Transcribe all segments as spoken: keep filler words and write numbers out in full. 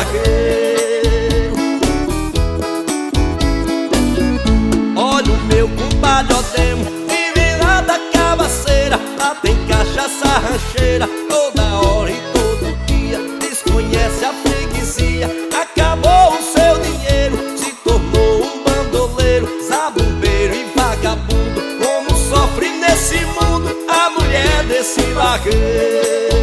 vaqueiro. Olha o meu compadre Otemo, vive lá da Cabaceira. Lá tem cachaça rancheira toda hora e todo dia. Desconhece a freguesia, acabou o seu dinheiro, se tornou um bandoleiro, zabumbeiro e vagabundo. Como sofre nesse mundo a mulher desse vaqueiro.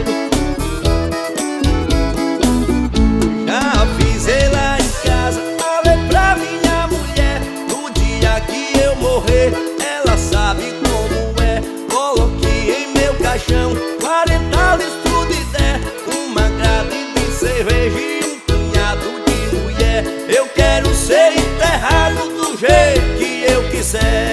Já avisei lá em casa, falei pra minha mulher, no dia que eu morrer, ela sabe como é. Coloquei em meu caixão quarenta litros de dé, uma grade de cerveja e um punhado de mulher. Eu quero ser enterrado do jeito que eu quiser.